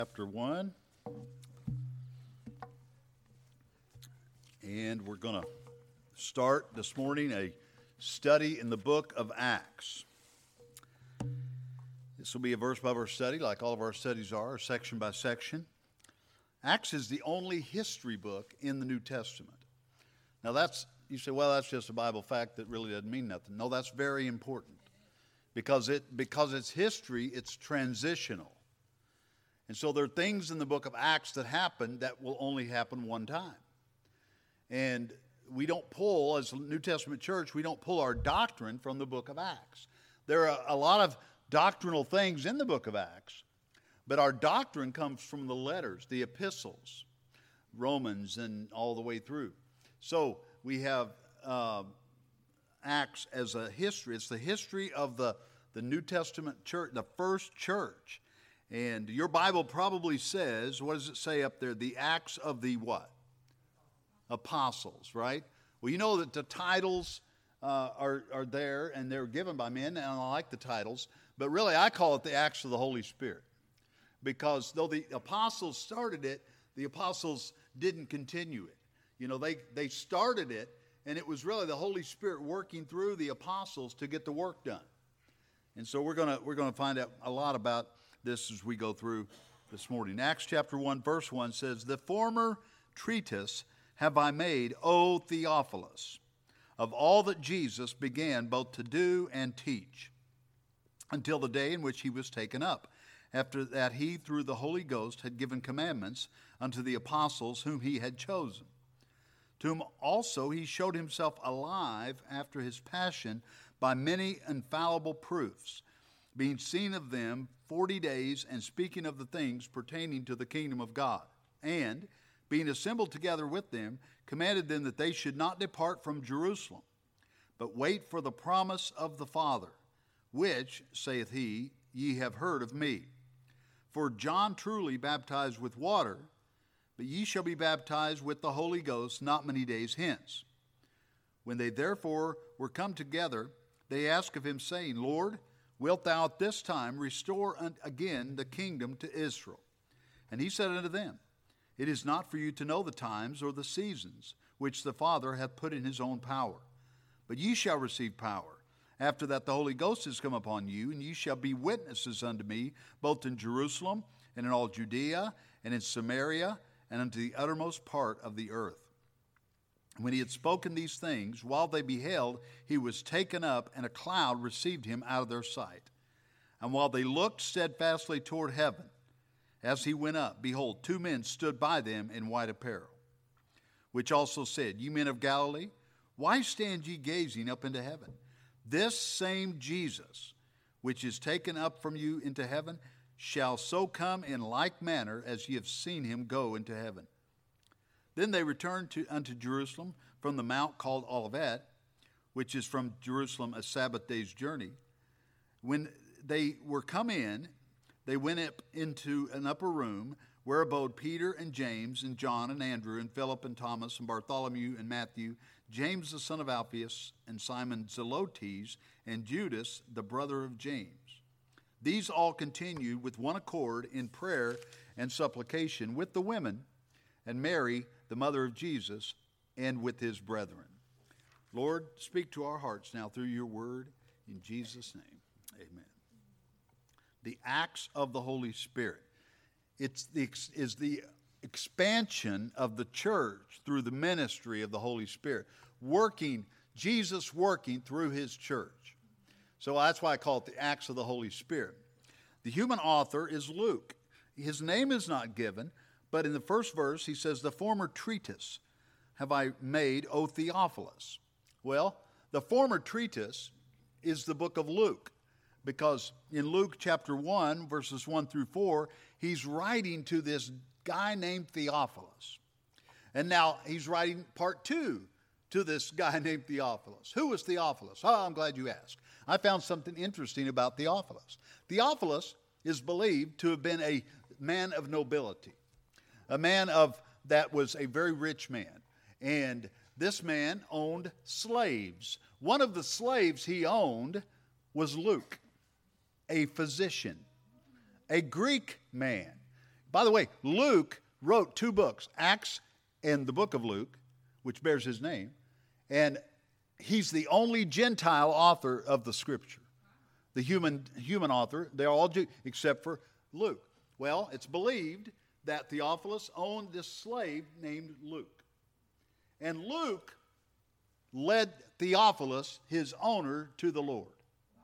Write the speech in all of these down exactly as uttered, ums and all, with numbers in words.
Chapter one, and we're going to start this morning a study in the book of Acts. This will be a verse-by-verse study like all of our studies are, section by section. Acts is the only history book in the New Testament. Now that's, you say, well, that's just a Bible fact that really doesn't mean nothing. No, that's very important because it because it's history, it's transitional. And so there are things in the book of Acts that happen that will only happen one time. And we don't pull, as a New Testament church, we don't pull our doctrine from the book of Acts. There are a lot of doctrinal things in the book of Acts, but our doctrine comes from the letters, the epistles, Romans, and all the way through. So we have uh, Acts as a history. It's the history of the, the New Testament church, the first church. And your Bible probably says, what does it say up there? The Acts of the what? Apostles, right? Well, you know that the titles uh, are, are there, and they're given by men, and I like the titles. But really, I call it the Acts of the Holy Spirit. Because though the apostles started it, the apostles didn't continue it. You know, they, they started it, and it was really the Holy Spirit working through the apostles to get the work done. And so we're going to we're going to find out a lot about this as we go through this morning. Acts chapter one, verse one says, "The former treatise have I made, O Theophilus, of all that Jesus began both to do and teach, until the day in which he was taken up. After that he, through the Holy Ghost, had given commandments unto the apostles whom he had chosen. To whom also he showed himself alive after his passion by many infallible proofs, being seen of them forty days, and speaking of the things pertaining to the kingdom of God. And, being assembled together with them, commanded them that they should not depart from Jerusalem, but wait for the promise of the Father, which, saith he, ye have heard of me. For John truly baptized with water, but ye shall be baptized with the Holy Ghost not many days hence. When they therefore were come together, they asked of him, saying, Lord, wilt thou at this time restore again the kingdom to Israel? And he said unto them, It is not for you to know the times or the seasons which the Father hath put in his own power. But ye shall receive power. After that the Holy Ghost is come upon you, and ye shall be witnesses unto me, both in Jerusalem, and in all Judea, and in Samaria, and unto the uttermost part of the earth. When he had spoken these things, while they beheld, he was taken up, and a cloud received him out of their sight. And while they looked steadfastly toward heaven, as he went up, behold, two men stood by them in white apparel, which also said, Ye men of Galilee, why stand ye gazing up into heaven? This same Jesus, which is taken up from you into heaven, shall so come in like manner as ye have seen him go into heaven. Then they returned to, unto Jerusalem from the mount called Olivet, which is from Jerusalem a Sabbath day's journey. When they were come in, they went up into an upper room, where abode Peter and James and John and Andrew and Philip and Thomas and Bartholomew and Matthew, James the son of Alphaeus and Simon Zelotes and Judas the brother of James. These all continued with one accord in prayer and supplication with the women and Mary, the mother of Jesus, and with his brethren." Lord, speak to our hearts now through your word. In Jesus' name, amen. The Acts of the Holy Spirit. It's the, is the expansion of the church through the ministry of the Holy Spirit. Working, Jesus working through his church. So that's why I call it the Acts of the Holy Spirit. The human author is Luke. His name is not given, but in the first verse he says, "The former treatise have I made, O Theophilus." Well, the former treatise is the book of Luke. Because in Luke chapter one, verses one through four, he's writing to this guy named Theophilus. And now he's writing part two to this guy named Theophilus. Who was Theophilus? Oh, I'm glad you asked. I found something interesting about Theophilus. Theophilus is believed to have been a man of nobility, a man of that was a very rich man. And this man owned slaves. One of the slaves he owned was Luke, a physician, a Greek man. By the way, Luke wrote two books, Acts and the book of Luke, which bears his name, and he's the only Gentile author of the Scripture. The human, human author, they're all Jew, except for Luke. Well, it's believed that Theophilus owned this slave named Luke. And Luke led Theophilus, his owner, to the Lord.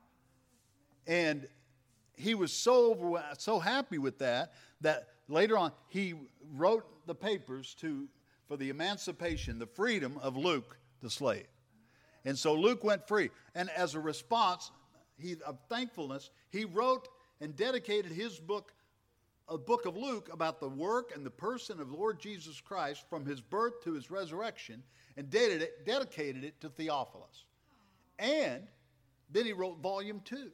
And he was so, so happy with that, that later on he wrote the papers to, for the emancipation, the freedom of Luke, the slave. And so Luke went free. And as a response he, of thankfulness, he wrote and dedicated his book, a book of Luke, about the work and the person of Lord Jesus Christ from his birth to his resurrection, and dedicated it, dedicated it to Theophilus. And then he wrote volume two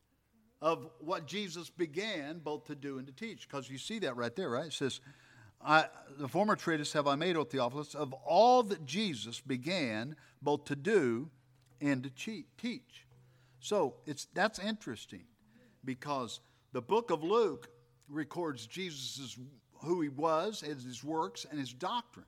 of what Jesus began both to do and to teach. Because you see that right there, right? It says, I, the former treatise have I made, O Theophilus, of all that Jesus began both to do and to cheat, teach. So it's that's interesting, because the book of Luke records Jesus' who he was, his works, and his doctrine.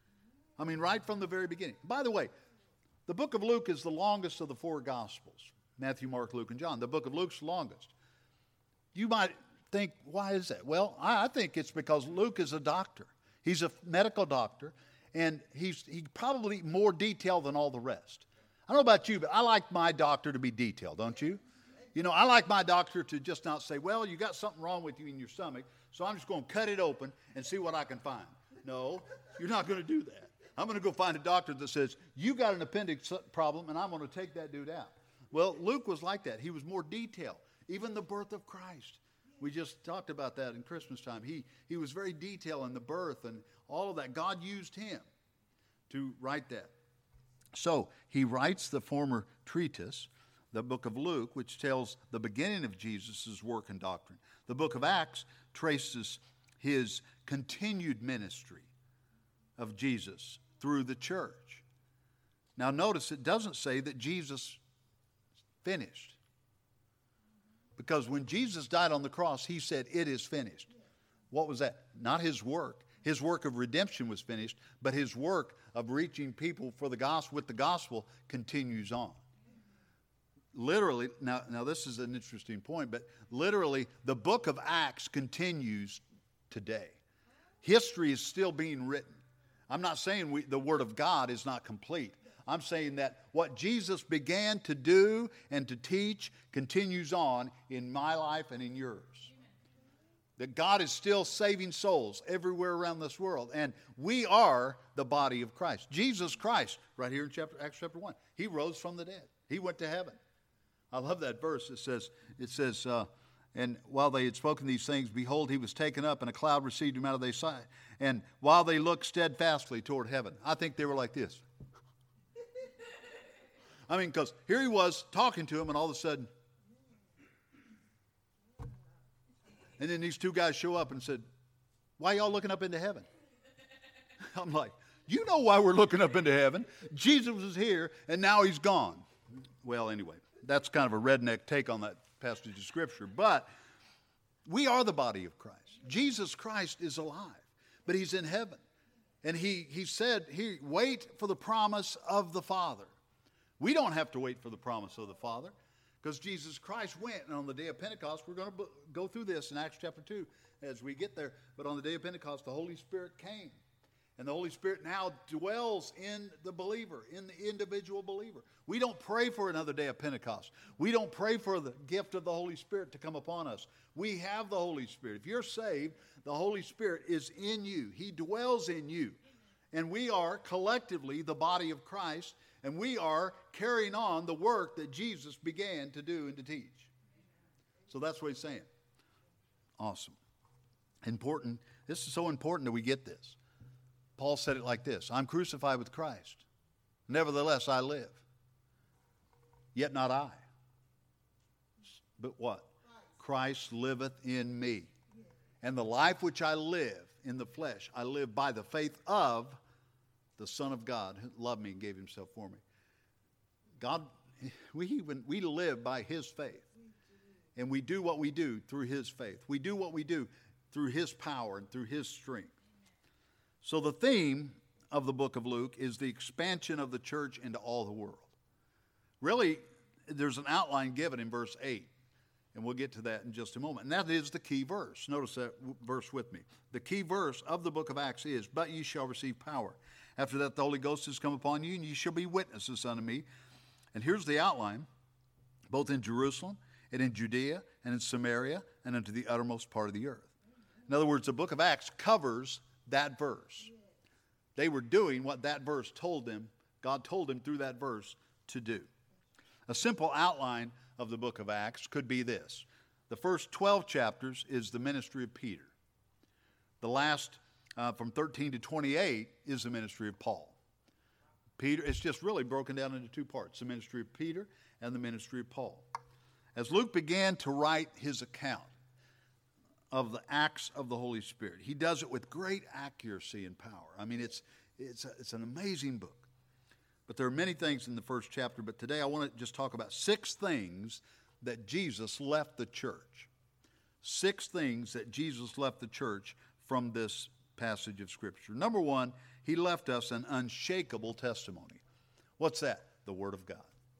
I mean, right from the very beginning. By the way, the book of Luke is the longest of the four Gospels. Matthew, Mark, Luke, and John. The book of Luke's the longest. You might think, why is that? Well, I think it's because Luke is a doctor. He's a medical doctor, and he's he probably more detailed than all the rest. I don't know about you, but I like my doctor to be detailed, don't you? You know, I like my doctor to just not say, well, you got something wrong with you in your stomach, so I'm just going to cut it open and see what I can find. No, you're not going to do that. I'm going to go find a doctor that says, you got an appendix problem, and I'm going to take that dude out. Well, Luke was like that. He was more detailed. Even the birth of Christ. We just talked about that in Christmas time. He, he was very detailed in the birth and all of that. God used him to write that. So he writes the former treatise, the book of Luke, which tells the beginning of Jesus' work and doctrine. The book of Acts traces his continued ministry of Jesus through the church. Now notice it doesn't say that Jesus finished. Because when Jesus died on the cross, he said, it is finished. What was that? Not his work. His work of redemption was finished, but his work of reaching people for the gospel with the gospel continues on. Literally, now, now this is an interesting point, but literally the book of Acts continues today. History is still being written. I'm not saying we, the Word of God is not complete. I'm saying that what Jesus began to do and to teach continues on in my life and in yours. That God is still saving souls everywhere around this world. And we are the body of Christ. Jesus Christ, right here in chapter, Acts chapter one, he rose from the dead. He went to heaven. I love that verse. It says, it says, uh, and while they had spoken these things, behold, he was taken up, and a cloud received him out of their sight. And while they looked steadfastly toward heaven, I think they were like this. I mean, because here he was talking to him, and all of a sudden, and then these two guys show up and said, why are y'all looking up into heaven? I'm like, you know why we're looking up into heaven. Jesus is here, and now he's gone. Well, anyway, that's kind of a redneck take on that passage of Scripture. But we are the body of Christ. Jesus Christ is alive, but he's in heaven. And he, he said, he, wait for the promise of the Father. We don't have to wait for the promise of the Father, because Jesus Christ went, and on the day of Pentecost, we're going to go through this in Acts chapter two as we get there, but on the day of Pentecost, the Holy Spirit came, and the Holy Spirit now dwells in the believer, in the individual believer. We don't pray for another day of Pentecost. We don't pray for the gift of the Holy Spirit to come upon us. We have the Holy Spirit. If you're saved, the Holy Spirit is in you. He dwells in you, and we are collectively the body of Christ. And we are carrying on the work that Jesus began to do and to teach. So that's what he's saying. Awesome. Important. This is so important that we get this. Paul said it like this. I'm crucified with Christ. Nevertheless, I live. Yet not I. But what? Christ liveth in me. And the life which I live in the flesh, I live by the faith of the Son of God who loved me and gave himself for me. God, we even we live by his faith. And we do what we do through his faith. We do what we do through his power and through his strength. So the theme of the book of Luke is the expansion of the church into all the world. Really, there's an outline given in verse eight, and we'll get to that in just a moment. And that is the key verse. Notice that verse with me. The key verse of the book of Acts is, "But ye shall receive power. After that the Holy Ghost has come upon you, and ye shall be witnesses unto me." And here's the outline, both in Jerusalem and in Judea and in Samaria and unto the uttermost part of the earth. In other words, the book of Acts covers that verse. They were doing what that verse told them, God told them through that verse to do. A simple outline of the book of Acts could be this. The first twelve chapters is the ministry of Peter. The last, uh, from thirteen to twenty-eight, is the ministry of Paul. Peter, it's just really broken down into two parts, the ministry of Peter and the ministry of Paul. As Luke began to write his account of the acts of the Holy Spirit, he does it with great accuracy and power. I mean, it's, it's, a, it's an amazing book. But there are many things in the first chapter, but today I want to just talk about six things that Jesus left the church. Six things that Jesus left the church from this passage of Scripture. Number one, he left us an unshakable testimony. What's that? The Word of God.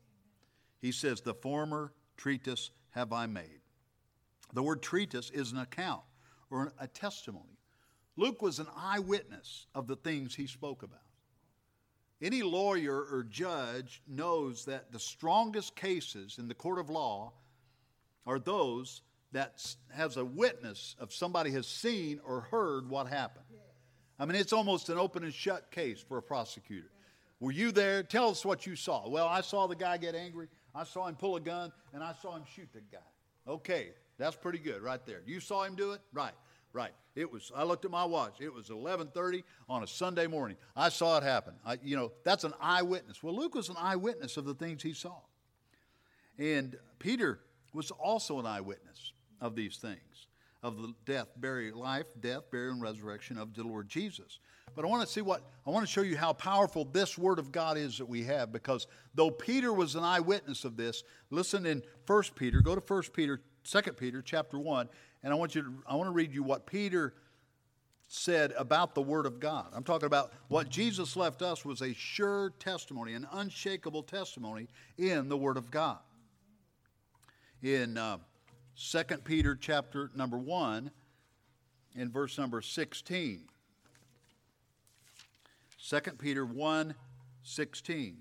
He says, "The former treatise have I made." The word treatise is an account or a testimony. Luke was an eyewitness of the things he spoke about. Any lawyer or judge knows that the strongest cases in the court of law are those that has a witness of somebody has seen or heard what happened. I mean, it's almost an open and shut case for a prosecutor. Were you there? Tell us what you saw. Well, I saw the guy get angry. I saw him pull a gun, and I saw him shoot the guy. Okay, that's pretty good right there. You saw him do it? Right, right. It was, I looked at my watch. It was eleven thirty on a Sunday morning. I saw it happen. I, you know, that's an eyewitness. Well, Luke was an eyewitness of the things he saw. And Peter was also an eyewitness of these things, of the death, burial, life, death, burial, and resurrection of the Lord Jesus. But I want to see what, I want to show you how powerful this Word of God is that we have, because though Peter was an eyewitness of this, listen in First Peter, go to First Peter, Second Peter, chapter one, and I want you to, I want to read you what Peter said about the Word of God. I'm talking about what Jesus left us was a sure testimony, an unshakable testimony in the Word of God. In uh, Second Peter chapter number one, in verse number sixteen. Second Peter one, sixteen.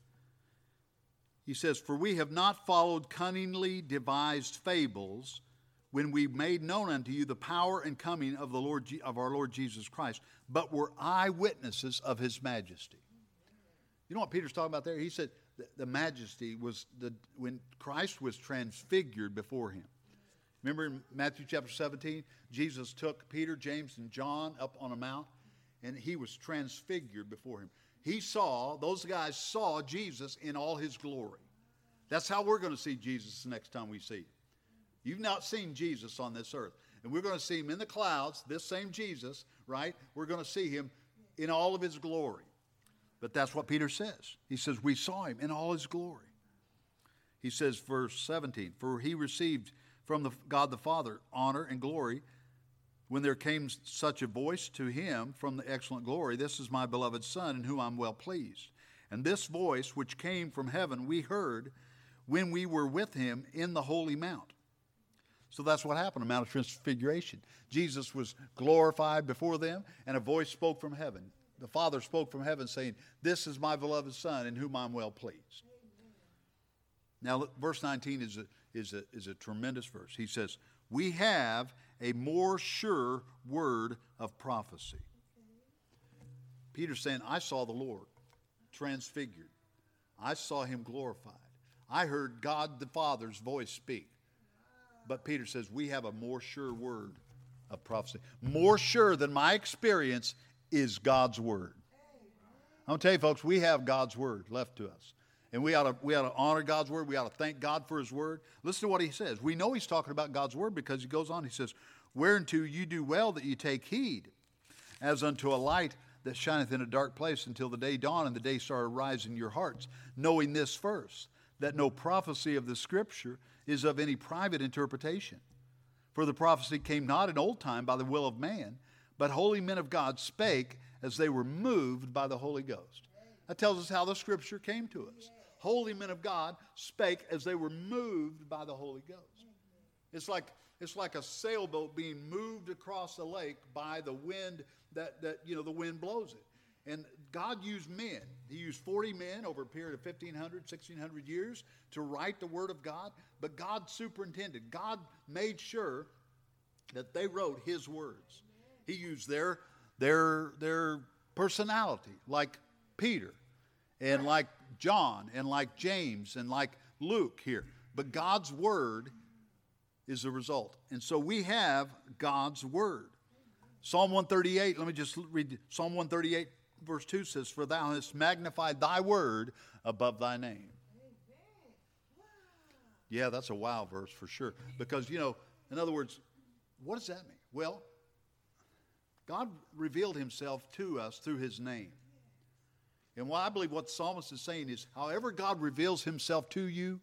He says, "For we have not followed cunningly devised fables when we made known unto you the power and coming of the Lord of our Lord Jesus Christ, but were eyewitnesses of his majesty." You know what Peter's talking about there? He said the, the majesty was the when Christ was transfigured before him. Remember in Matthew chapter seventeen, Jesus took Peter, James, and John up on a mount, and he was transfigured before him. He saw, those guys saw Jesus in all his glory. That's how we're going to see Jesus the next time we see him. You've not seen Jesus on this earth. And we're going to see him in the clouds, this same Jesus, right? We're going to see him in all of his glory. But that's what Peter says. He says, we saw him in all his glory. He says, verse seventeen, "For he received from the God the Father honor and glory, when there came such a voice to him from the excellent glory, This is my beloved Son, in whom I'm well pleased. And this voice which came from heaven we heard when we were with him in the holy mount." So that's what happened, the Mount of Transfiguration. Jesus was glorified before them, and a voice spoke from heaven. The Father spoke from heaven saying, "This is my beloved Son, in whom I'm well pleased." Now, verse nineteen is a, is a, is a tremendous verse. He says, "We have a more sure word of prophecy." Peter's saying, I saw the Lord transfigured. I saw him glorified. I heard God the Father's voice speak. But Peter says, we have a more sure word of prophecy. More sure than my experience is God's word. I'm going to tell you, folks, we have God's word left to us. And we ought to, we ought to honor God's word. We ought to thank God for his word. Listen to what he says. We know he's talking about God's word because he goes on. He says, "Whereunto you do well that you take heed, as unto a light that shineth in a dark place until the day dawn and the day star arise in your hearts, knowing this first, that no prophecy of the Scripture is of any private interpretation. For the prophecy came not in old time by the will of man, but holy men of God spake as they were moved by the Holy Ghost. That tells us how the Scripture came to us. Holy men of God spake as they were moved by the Holy Ghost. It's like, it's like a sailboat being moved across a lake by the wind that, that, you know, the wind blows it. And God used men. He used forty men over a period of fifteen hundred, sixteen hundred years to write the Word of God. But God superintended. God made sure that they wrote His words. He used their, their, their personality, like Peter and like John and like James and like Luke here. But God's Word is the result. And so we have God's Word. Psalm one thirty-eight, let me just read. Psalm one thirty-eight verse two says, For thou hast magnified thy word above thy name. Yeah, that's a wow verse for sure. Because, you know, in other words, what does that mean? Well, God revealed Himself to us through His name. And what I believe what the psalmist is saying is, however God reveals Himself to you,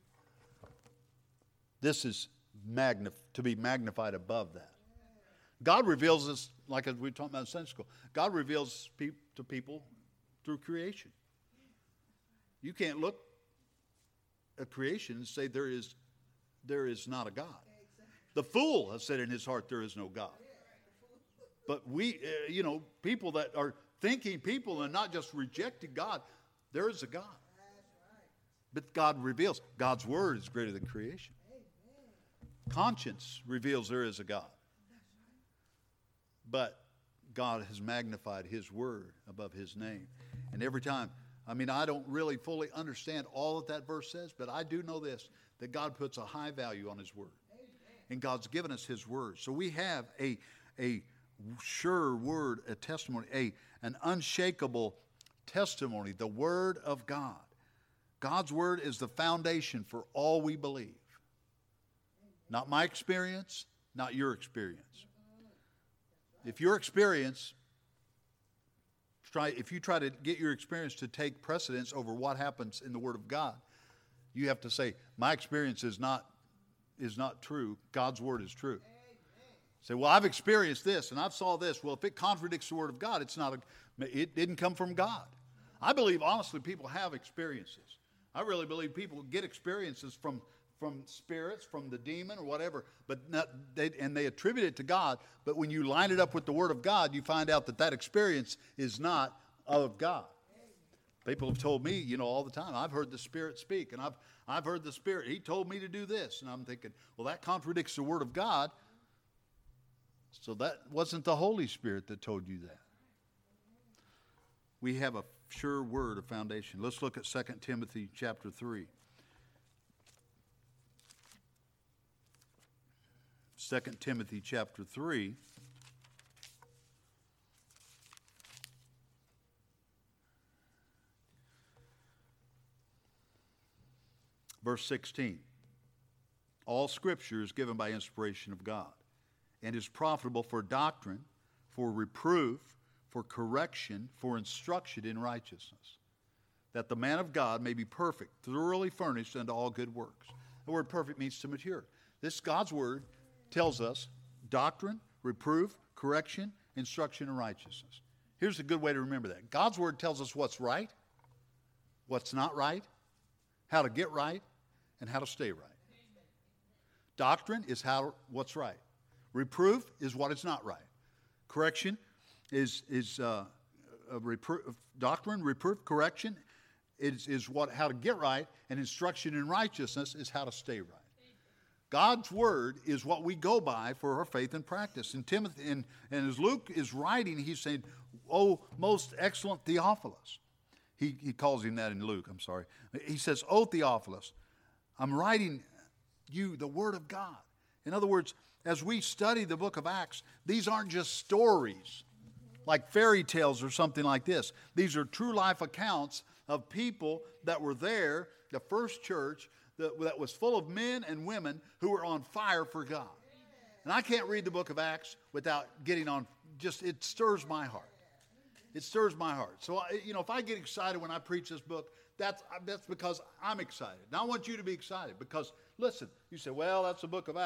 this is magnif- to be magnified above that. God reveals us, like as we were talking about in Sunday school, God reveals pe- to people through creation. You can't look at creation and say there is, there is not a God. The fool has said in his heart there is no God. But we, uh, you know, people that are thinking people and not just rejecting God, there is a God. But God reveals. God's word is greater than creation. Conscience reveals there is a God. But God has magnified His word above His name. And every time, I mean, I don't really fully understand all that that verse says, but I do know this, that God puts a high value on His word. And God's given us His word. So we have a, a sure word, a testimony, a, an unshakable testimony, the word of God. God's word is the foundation for all we believe. Not my experience, not your experience. If your experience, try, if you try to get your experience to take precedence over what happens in the Word of God, you have to say, my experience is not, is not true. God's Word is true. Say, well, I've experienced this and I've saw this. Well, if it contradicts the Word of God, it's not a, it didn't come from God. I believe, honestly, people have experiences. I really believe people get experiences from from spirits, from the demon or whatever, but not, they, and they attribute it to God. But when you line it up with the Word of God, you find out that that experience is not of God. People have told me, you know, all the time, I've heard the Spirit speak, and I've I've heard the Spirit. He told me to do this, and I'm thinking, well, that contradicts the Word of God. So that wasn't the Holy Spirit that told you that. We have a sure word of foundation. Let's look at Second Timothy chapter three. Second Timothy chapter three. Verse sixteen. All Scripture is given by inspiration of God and is profitable for doctrine, for reproof, for correction, for instruction in righteousness, that the man of God may be perfect, thoroughly furnished unto all good works. The word perfect means to mature. This God's word tells us doctrine, reproof, correction, instruction in righteousness. Here's a good way to remember that. God's word tells us what's right, what's not right, how to get right, and how to stay right. Doctrine is how what's right. Reproof is what is not right. Correction is is uh, a reproof, doctrine, reproof, correction is is what how to get right, and instruction in righteousness is how to stay right. God's word is what we go by for our faith and practice. And Timothy, and, and as Luke is writing, he's saying, "Oh, most excellent Theophilus." He he calls him that in Luke. I'm sorry. He says, "Oh, Theophilus, I'm writing you the word of God." In other words, as we study the book of Acts, these aren't just stories like fairy tales or something like this. These are true life accounts of people that were there, the first church, that, that was full of men and women who were on fire for God. And I can't read the book of Acts without getting on, just, it stirs my heart. It stirs my heart. So, I, you know, if I get excited when I preach this book, that's, that's because I'm excited. Now, I want you to be excited because, listen, you say, well, that's the book of Acts.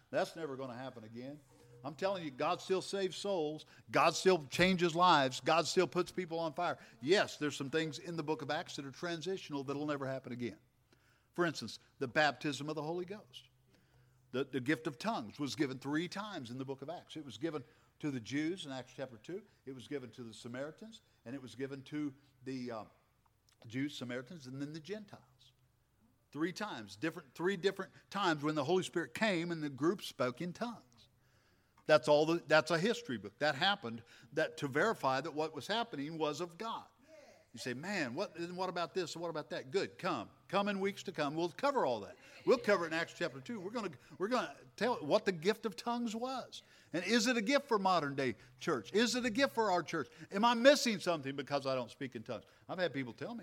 That's never going to happen again. I'm telling you, God still saves souls. God still changes lives. God still puts people on fire. Yes, there's some things in the book of Acts that are transitional that will never happen again. For instance, the baptism of the Holy Ghost. The, the gift of tongues was given three times in the book of Acts. It was given to the Jews in Acts chapter two. It was given to the Samaritans. And it was given to the uh, Jews, Samaritans, and then the Gentiles. Three times, different, three different times when the Holy Spirit came and the group spoke in tongues. That's all. The, that's a history book. That happened that to verify that what was happening was of God. You say, man, what, and what about this and what about that? Good, come. Come in weeks to come. We'll cover all that. We'll cover it in Acts chapter two. We're going to we're going to tell what the gift of tongues was. And is it a gift for modern day church? Is it a gift for our church? Am I missing something because I don't speak in tongues? I've had people tell me,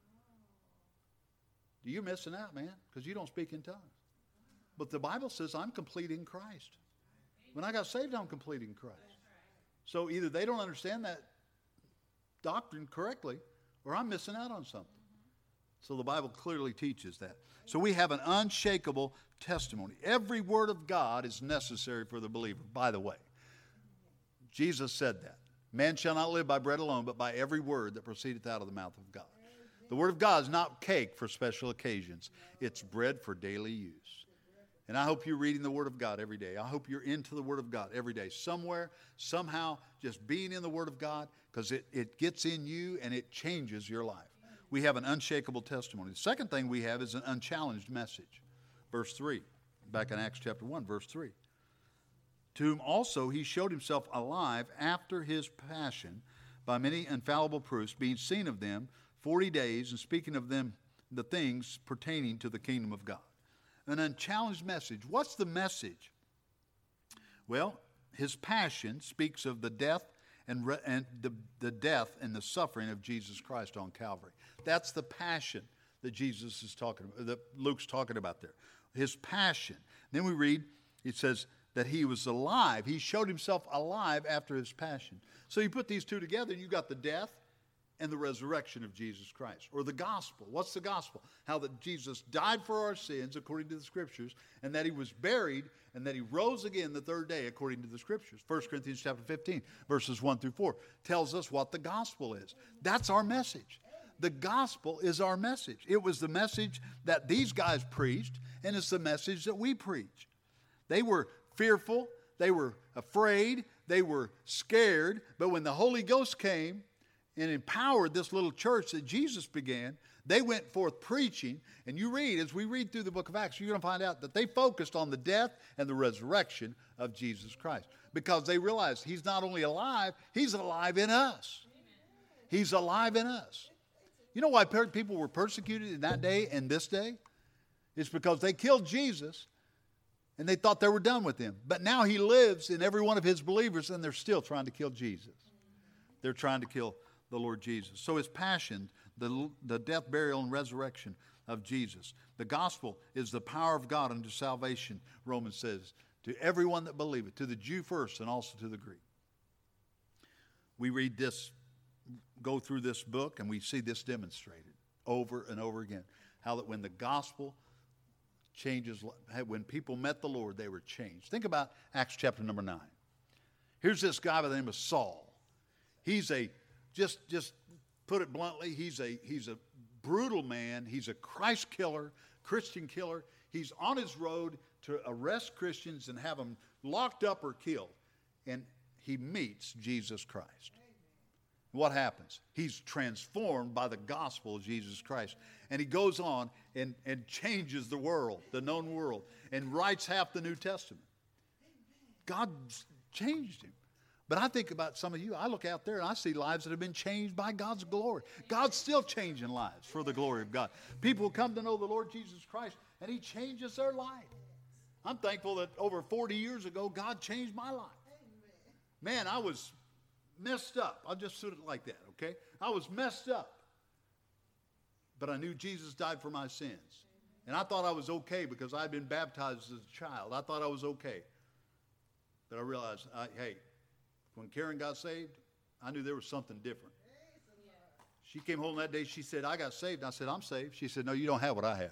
you're missing out, man, because you don't speak in tongues. But the Bible says I'm complete in Christ. When I got saved, I'm complete in Christ. So either they don't understand that doctrine correctly, or I'm missing out on something. So the Bible clearly teaches that. So we have an unshakable testimony. Every word of God is necessary for the believer, by the way. Jesus said that. Man shall not live by bread alone, but by every word that proceedeth out of the mouth of God. The word of God is not cake for special occasions. It's bread for daily use. And I hope you're reading the Word of God every day. I hope you're into the Word of God every day. Somewhere, somehow, just being in the Word of God, because it, it gets in you and it changes your life. We have an unshakable testimony. The second thing we have is an unchallenged message. Verse three, back in Acts chapter one, verse three. To whom also he showed himself alive after his passion by many infallible proofs, being seen of them forty days, and speaking of them the things pertaining to the kingdom of God. An unchallenged message. What's the message? Well, his passion speaks of the death and, re- and the, the death and the suffering of Jesus Christ on Calvary. That's the passion that Jesus is talking about, that Luke's talking about there. His passion. Then we read, it says that he was alive. He showed himself alive after his passion. So you put these two together and you got the death and the resurrection of Jesus Christ, or the gospel. What's the gospel? How that Jesus died for our sins according to the Scriptures, and that he was buried, and that he rose again the third day according to the Scriptures. First Corinthians chapter fifteen, verses one through four, tells us what the gospel is. That's our message. The gospel is our message. It was the message that these guys preached, and it's the message that we preach. They were fearful, they were afraid, they were scared, but when the Holy Ghost came and empowered this little church that Jesus began, they went forth preaching. And you read, as we read through the book of Acts, you're going to find out that they focused on the death and the resurrection of Jesus Christ. Because they realized he's not only alive, he's alive in us. He's alive in us. You know why people were persecuted in that day and this day? It's because they killed Jesus and they thought they were done with him. But now he lives in every one of his believers, and they're still trying to kill Jesus. They're trying to kill the Lord Jesus. So his passion, the, the death, burial, and resurrection of Jesus. The gospel is the power of God unto salvation, Romans says, to everyone that believeth, to the Jew first and also to the Greek. We read this, go through this book, and we see this demonstrated over and over again. How that when the gospel changes, when people met the Lord, they were changed. Think about Acts chapter number nine. Here's this guy by the name of Saul. He's a Just, just put it bluntly, he's a, he's a brutal man. He's a Christ killer, Christian killer. He's on his road to arrest Christians and have them locked up or killed. And he meets Jesus Christ. What happens? He's transformed by the gospel of Jesus Christ. And he goes on and, and changes the world, the known world, and writes half the New Testament. God changed him. But I think about some of you, I look out there and I see lives that have been changed by God's glory. God's still changing lives for the glory of God. People come to know the Lord Jesus Christ and he changes their life. I'm thankful that over forty years ago, God changed my life. Man, I was messed up. I'll just put it like that, okay? I was messed up. But I knew Jesus died for my sins. And I thought I was okay because I'd been baptized as a child. I thought I was okay. But I realized, I, hey, when Karen got saved, I knew there was something different. She came home that day, she said, I got saved. I said, I'm saved. She said, no, you don't have what I have.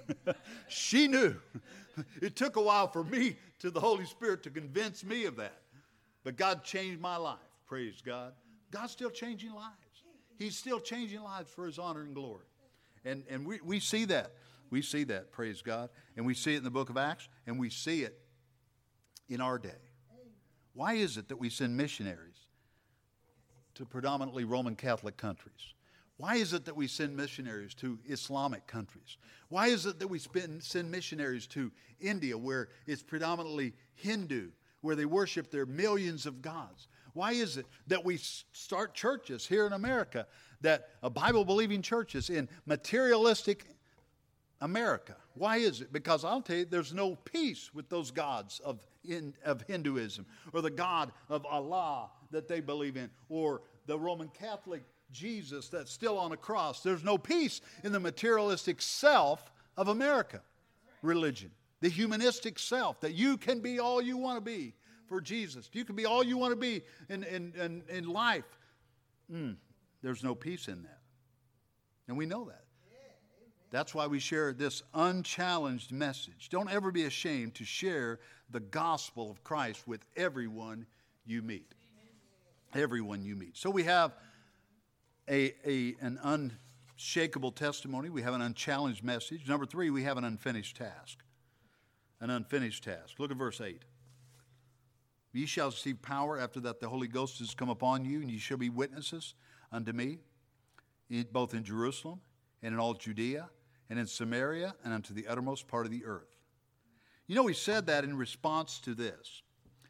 She knew. It took a while for me, to the Holy Spirit, to convince me of that. But God changed my life. Praise God. God's still changing lives. He's still changing lives for His honor and glory. And, and we, we see that. We see that, praise God. And we see it in the book of Acts, and we see it in our day. Why is it that we send missionaries to predominantly Roman Catholic countries? Why is it that we send missionaries to Islamic countries? Why is it that we spend, send missionaries to India, where it's predominantly Hindu, where they worship their millions of gods? Why is it that we start churches here in America, that uh, Bible-believing churches in materialistic America? Why is it? Because I'll tell you, there's no peace with those gods of, in, of Hinduism, or the God of Allah that they believe in, or the Roman Catholic Jesus that's still on a cross. There's no peace in the materialistic self of America religion, the humanistic self, that you can be all you want to be for Jesus. You can be all you want to be in, in, in, in life. Mm, there's no peace in that. And we know that. That's why we share this unchallenged message. Don't ever be ashamed to share the gospel of Christ with everyone you meet. Everyone you meet. So we have a, a, an unshakable testimony. We have an unchallenged message. Number three, we have an unfinished task. An unfinished task. Look at verse eight. Ye shall receive power after that the Holy Ghost has come upon you, and ye shall be witnesses unto me, both in Jerusalem and in all Judea and in Samaria and unto the uttermost part of the earth. You know, he said that in response to this.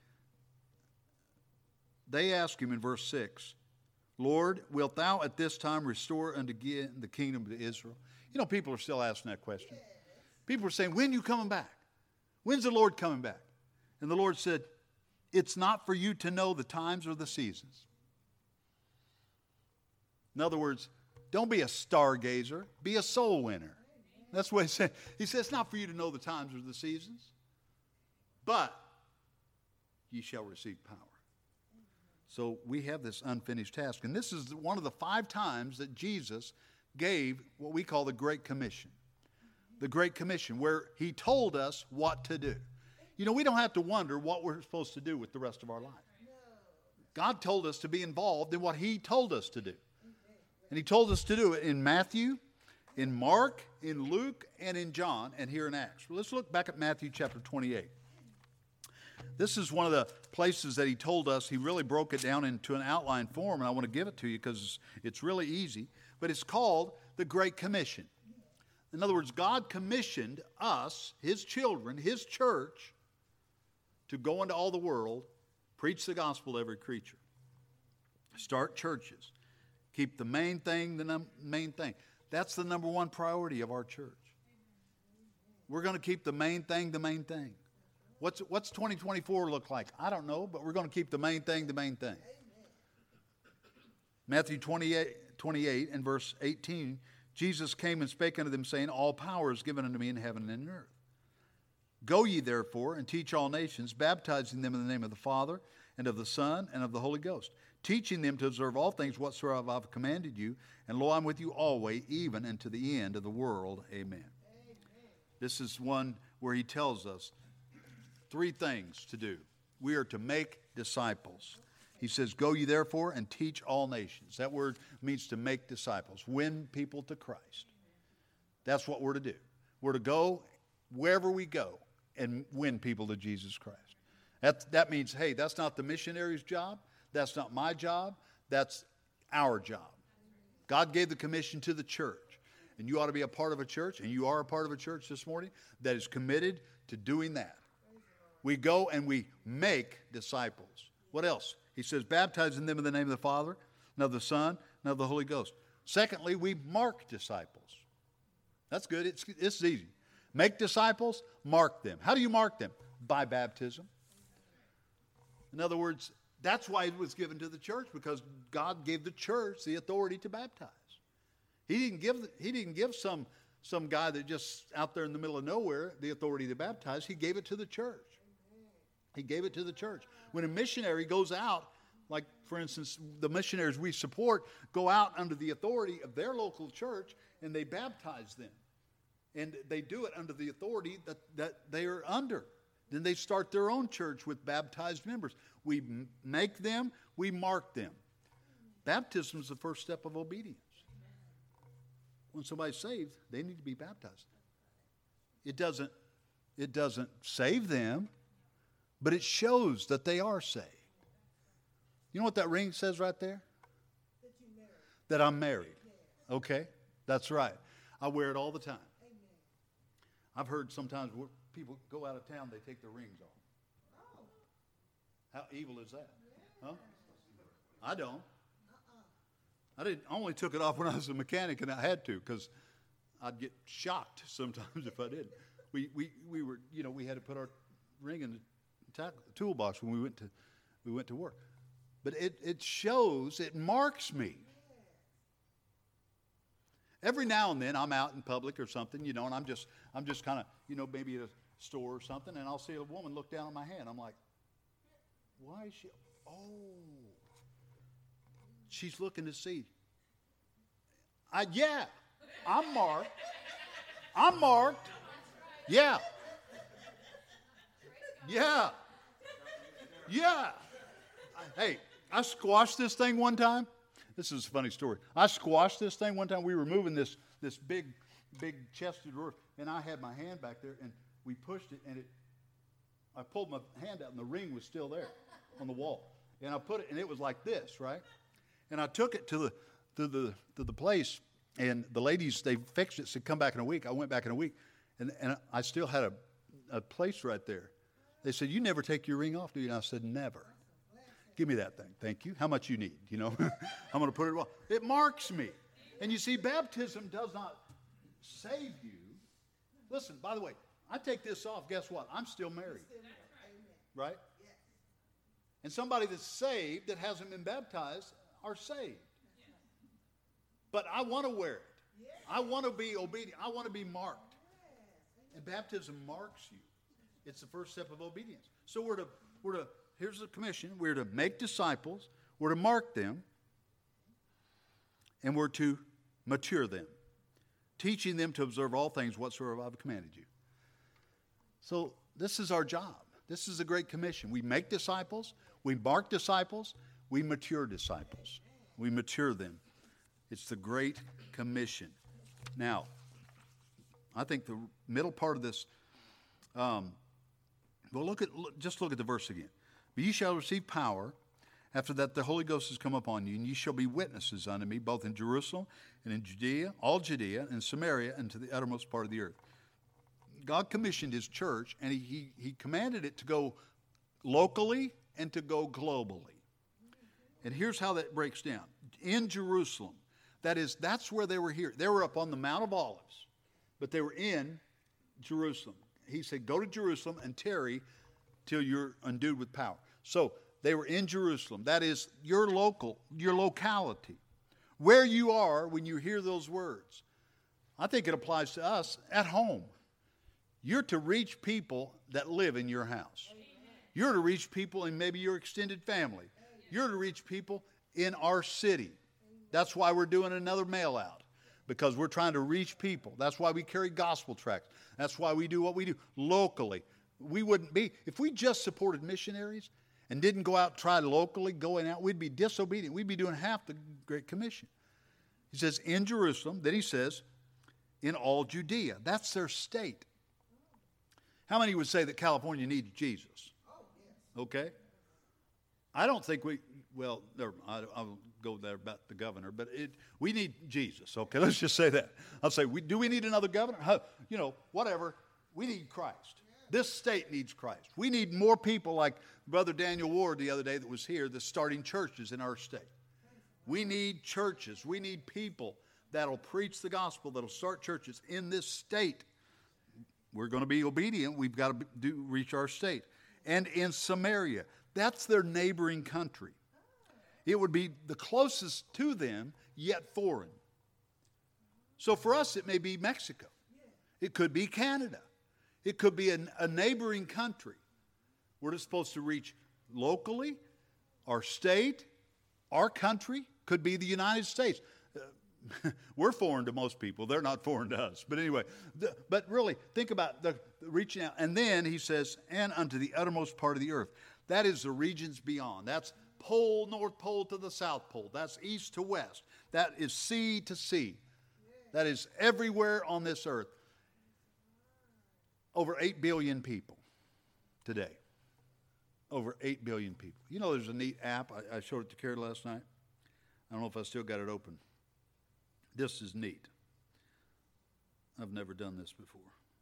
They ask him in verse six, Lord, wilt thou at this time restore unto again the kingdom to Israel? You know, people are still asking that question. People are saying, when are you coming back? When's the Lord coming back? And the Lord said, it's not for you to know the times or the seasons. In other words, don't be a stargazer, be a soul winner. That's what he said. He said, it's not for you to know the times or the seasons, but ye shall receive power. So we have this unfinished task. And this is one of the five times that Jesus gave what we call the Great Commission. The Great Commission, where he told us what to do. You know, we don't have to wonder what we're supposed to do with the rest of our life. God told us to be involved in what he told us to do. And he told us to do it in Matthew, in Mark, in Luke, and in John, and here in Acts. Well, let's look back at Matthew chapter twenty-eight. This is one of the places that he told us. He really broke it down into an outline form, and I want to give it to you because it's really easy. But it's called the Great Commission. In other words, God commissioned us, his children, his church, to go into all the world, preach the gospel to every creature, start churches, keep the main thing the num- main thing. That's the number one priority of our church. We're going to keep the main thing the main thing. What's, what's twenty twenty-four look like? I don't know, but we're going to keep the main thing the main thing. Matthew twenty-eight, twenty-eight and verse eighteen, Jesus came and spake unto them, saying, all power is given unto me in heaven and in earth. Go ye therefore and teach all nations, baptizing them in the name of the Father and of the Son and of the Holy Ghost, teaching them to observe all things whatsoever I have commanded you, and lo, I'm with you always, even unto the end of the world. Amen. Amen. This is one where he tells us three things to do. We are to make disciples. He says, go ye therefore and teach all nations. That word means to make disciples, win people to Christ. That's what we're to do. We're to go wherever we go and win people to Jesus Christ. That, that means, hey, that's not the missionary's job. That's not my job. That's our job. God gave the commission to the church. And you ought to be a part of a church, and you are a part of a church this morning that is committed to doing that. We go and we make disciples. What else? He says, baptizing them in the name of the Father, and of the Son, and of the Holy Ghost. Secondly, we mark disciples. That's good. It's, it's easy. Make disciples, mark them. How do you mark them? By baptism. In other words, that's why it was given to the church, because God gave the church the authority to baptize. He didn't give, he didn't give some, some guy that just out there in the middle of nowhere the authority to baptize. He gave it to the church. He gave it to the church. When a missionary goes out, like, for instance, the missionaries we support go out under the authority of their local church, and they baptize them. And they do it under the authority that, that they are under. Then they start their own church with baptized members. We m- make them, we mark them. Baptism is the first step of obedience. When somebody's saved, they need to be baptized. It doesn't, it doesn't save them, but it shows that they are saved. You know what that ring says right there? That you're married. That I'm married. Okay? That's right. I wear it all the time. Amen. I've heard sometimes where people go out of town, they take their rings off. Oh. How evil is that? Huh? I don't. I didn't. I only took it off when I was a mechanic, and I had to because I'd get shocked sometimes if I didn't. We we we were you know we had to put our ring in the tackle, toolbox when we went to we went to work. But it it shows, it marks me. Every now and then I'm out in public or something, you know, and I'm just I'm just kind of you know maybe at a store or something, and I'll see a woman look down at my hand. I'm like, why is she? Oh. She's looking to see. I, yeah, I'm marked. I'm marked. Yeah. Yeah. Yeah. Hey, I squashed this thing one time. This is a funny story. I squashed this thing one time. We were moving this, this big, big chested drawer, and I had my hand back there, and we pushed it, and it. I pulled my hand out, and the ring was still there on the wall. And I put it, and it was like this, right? And I took it to the to the to the place, and the ladies, they fixed it, said, come back in a week. I went back in a week, and, and I still had a, a place right there. They said, you never take your ring off, do you? And I said, never. Give me that thing. Thank you. How much you need? You know, I'm going to put it on. It marks me. And you see, baptism does not save you. Listen, by the way, I take this off, guess what? I'm still married. Right? And somebody that's saved that hasn't been baptized are saved. But I want to wear it. I want to be obedient. I want to be marked. And baptism marks you. It's the first step of obedience. So we're to, we're to, here's the commission. We're to make disciples. We're to mark them. And we're to mature them, teaching them to observe all things whatsoever I've commanded you. So this is our job. This is a great commission. We make disciples. We mark disciples. We mature disciples. We mature them. It's the Great Commission. Now, I think the middle part of this, um, well, look at look, just look at the verse again. But ye shall receive power. After that, the Holy Ghost has come upon you, and ye shall be witnesses unto me, both in Jerusalem and in Judea, all Judea, and Samaria, and to the uttermost part of the earth. God commissioned his church, and he, he, he commanded it to go locally and to go globally. And here's how that breaks down. In Jerusalem, that is, that's where they were here. They were up on the Mount of Olives, but they were in Jerusalem. He said, go to Jerusalem and tarry till you're endued with power. So they were in Jerusalem. That is your local, your locality. Where you are when you hear those words. I think it applies to us at home. You're to reach people that live in your house. Amen. You're to reach people in maybe your extended family. Amen. You're to reach people in our city. Amen. That's why we're doing another mail out, because we're trying to reach people. That's why we carry gospel tracts. That's why we do what we do locally. We wouldn't be, if we just supported missionaries and didn't go out and try locally, going out, we'd be disobedient. We'd be doing half the Great Commission. He says, in Jerusalem, then he says, in all Judea. That's their state. How many would say that California needs Jesus? Okay. I don't think we, well, never mind. I, I'll go there about the governor, but it, we need Jesus. Okay, let's just say that. I'll say, we, do we need another governor? How, you know, whatever. We need Christ. This state needs Christ. We need more people like Brother Daniel Ward the other day that was here that's starting churches in our state. We need churches. We need people that'll preach the gospel, that'll start churches in this state. We're going to be obedient. We've got to do, reach our state. And in Samaria, that's their neighboring country. It would be the closest to them, yet foreign. So for us, it may be Mexico. It could be Canada. It could be a, a neighboring country. We're just supposed to reach locally, our state, our country, could be the United States. Uh, We're foreign to most people. They're not foreign to us. But anyway, the, but really, think about the, the reaching out. And then he says, and unto the uttermost part of the earth. That is the regions beyond. That's pole, North Pole to the South Pole. That's east to west. That is sea to sea. That is everywhere on this earth. Over eight billion people today. Over eight billion people. You know, there's a neat app. I, I showed it to Carrie last night. I don't know if I still got it open. This is neat. I've never done this before.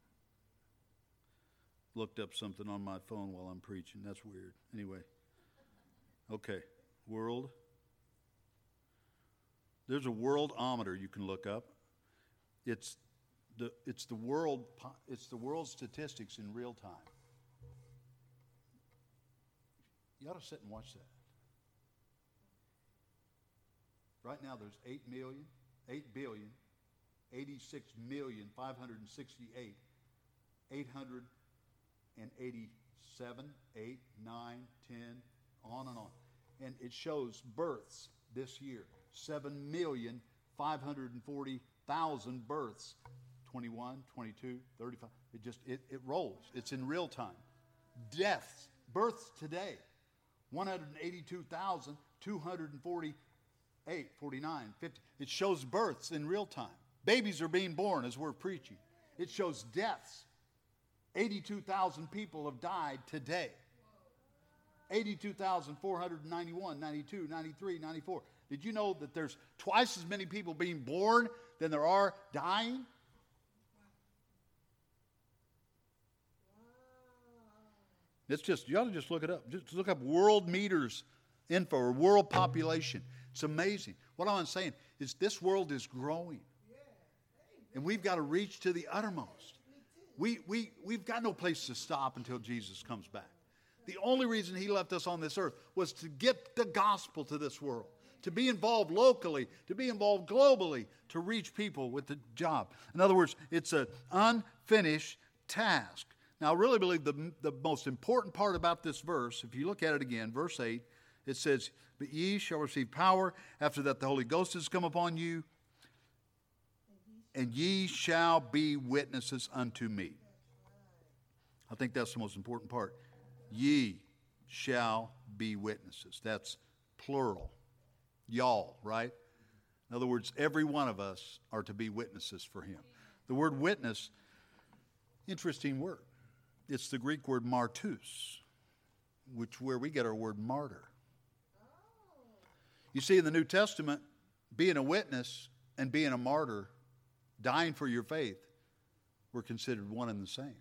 Looked up something on my phone while I'm preaching. That's weird. Anyway. Okay. World. There's a worldometer you can look up. It's the it's the world it's the world statistics in real time. You ought to sit and watch that. Right now there's eight million, eight billion, eighty-six million, five hundred sixty-eight, eight hundred eighty-seven, eight, nine, ten, on and on. And it shows births this year. seven million, five hundred forty thousand births. twenty-one, twenty-two, thirty-five. It just, it, it rolls. It's in real time. Deaths, births today. one hundred eighty-two thousand, two hundred forty-eight, forty-nine, fifty. It shows births in real time. Babies are being born as we're preaching. It shows deaths. eighty-two thousand people have died today. eighty-two thousand four hundred ninety-one, ninety-two, ninety-three, ninety-four. Did you know that there's twice as many people being born than there are dying? It's just, you ought to just look it up. Just look up world meters info or world population. It's amazing. What I'm saying is this world is growing. And we've got to reach to the uttermost. We, we, we've got no place to stop until Jesus comes back. The only reason he left us on this earth was to get the gospel to this world, to be involved locally, to be involved globally, to reach people with the job. In other words, it's an unfinished task. Now, I really believe the, the most important part about this verse, if you look at it again, verse eight, it says, "But ye shall receive power after that the Holy Ghost has come upon you, and ye shall be witnesses unto me." I think that's the most important part. Ye shall be witnesses. That's plural. Y'all, right? In other words, every one of us are to be witnesses for him. The word witness, interesting word. It's the Greek word martus, which where we get our word martyr. You see, in the New Testament, being a witness and being a martyr, dying for your faith, were considered one and the same.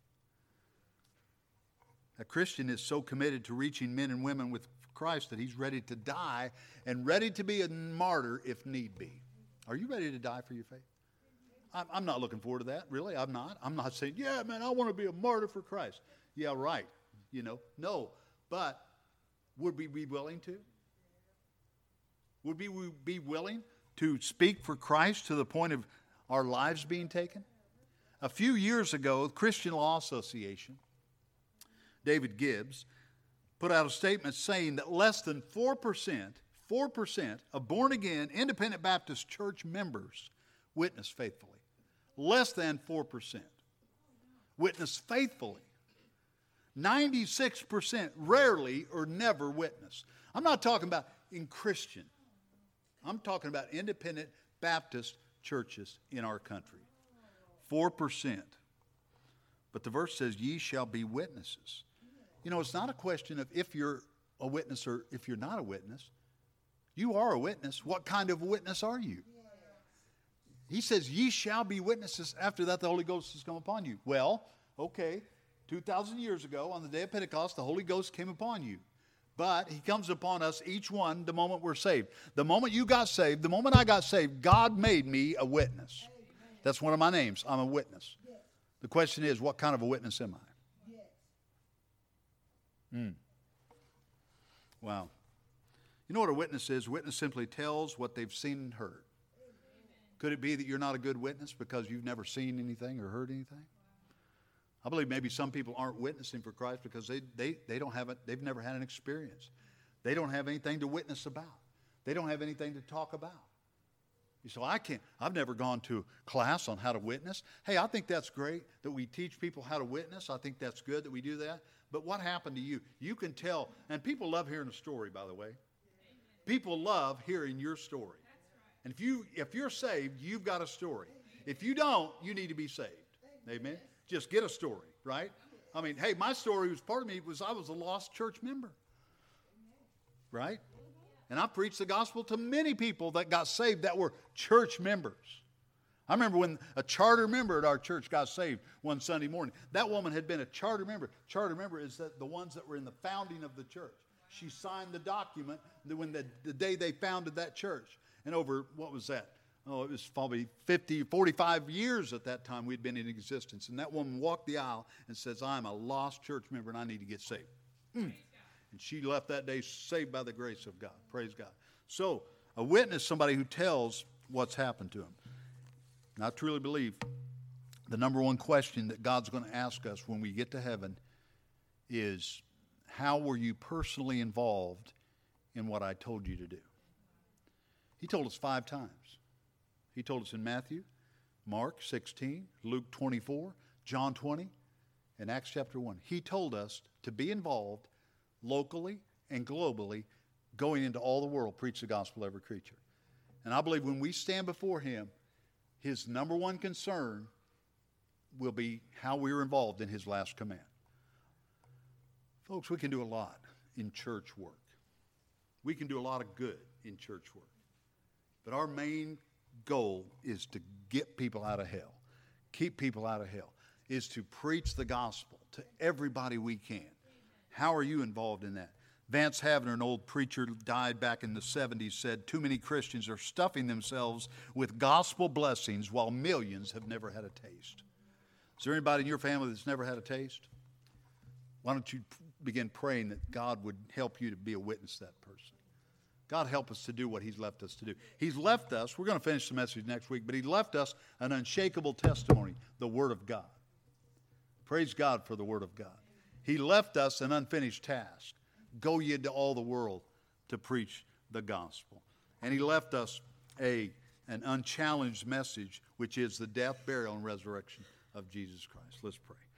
A Christian is so committed to reaching men and women with Christ that he's ready to die and ready to be a martyr if need be. Are you ready to die for your faith? I'm, I'm not looking forward to that, really. I'm not. I'm not saying, yeah, man, I want to be a martyr for Christ. Yeah, right. You know, no. But would we be willing to? Would we be willing to speak for Christ to the point of our lives being taken? A few years ago, the Christian Law Association, David Gibbs, put out a statement saying that less than four percent, four percent of born-again Independent Baptist Church members witness faithfully. Less than four percent witness faithfully. ninety-six percent rarely or never witness. I'm not talking about in Christian. I'm talking about Independent Baptist churches in our country. four percent. But the verse says, ye shall be witnesses. You know, it's not a question of if you're a witness or if you're not a witness. You are a witness. What kind of witness are you? He says, ye shall be witnesses. After that, the Holy Ghost has come upon you. Well, okay, two thousand years ago, on the day of Pentecost, the Holy Ghost came upon you. But he comes upon us, each one, the moment we're saved. The moment you got saved, the moment I got saved, God made me a witness. That's one of my names. I'm a witness. The question is, what kind of a witness am I? Mm. Wow. You know what a witness is? A witness simply tells what they've seen and heard. Could it be that you're not a good witness because you've never seen anything or heard anything? I believe maybe some people aren't witnessing for Christ because they, they, they don't have it, they've never had an experience. They don't have anything to witness about. They don't have anything to talk about. You say, well, I can't, I've never gone to class on how to witness. Hey, I think that's great that we teach people how to witness. I think that's good that we do that. But what happened to you? You can tell, and people love hearing a story, by the way. People love hearing your story. And if, you, if you're saved, you've got a story. If you don't, you need to be saved. Amen? Just get a story, right? I mean, hey, my story was part of me was I was a lost church member. Right? And I preached the gospel to many people that got saved that were church members. I remember when a charter member at our church got saved one Sunday morning. That woman had been a charter member. Charter member is that the ones that were in the founding of the church. She signed the document when the, the day they founded that church. And over, what was that? Oh, it was probably fifty, forty-five years at that time we'd been in existence. And that woman walked the aisle and says, I'm a lost church member and I need to get saved. Mm. And she left that day saved by the grace of God. Praise God. So a witness, somebody who tells what's happened to him. And I truly believe the number one question that God's going to ask us when we get to heaven is, how were you personally involved in what I told you to do? He told us five times. He told us in Matthew, Mark sixteen, Luke twenty-four, John twenty, and Acts chapter one. He told us to be involved locally and globally, going into all the world, preach the gospel to every creature. And I believe when we stand before him, his number one concern will be how we are involved in his last command. Folks, we can do a lot in church work. We can do a lot of good in church work. But our main goal is to get people out of hell, keep people out of hell, is to preach the gospel to everybody we can. How are you involved in that? Vance Havner, an old preacher, died back in the seventies, said, too many Christians are stuffing themselves with gospel blessings while millions have never had a taste. Is there anybody in your family that's never had a taste? Why don't you begin praying that God would help you to be a witness to that person? God help us to do what he's left us to do. He's left us, we're going to finish the message next week, but he left us an unshakable testimony, the Word of God. Praise God for the Word of God. He left us an unfinished task. Go ye into all the world to preach the gospel. And he left us a, an unchallenged message, which is the death, burial, and resurrection of Jesus Christ. Let's pray.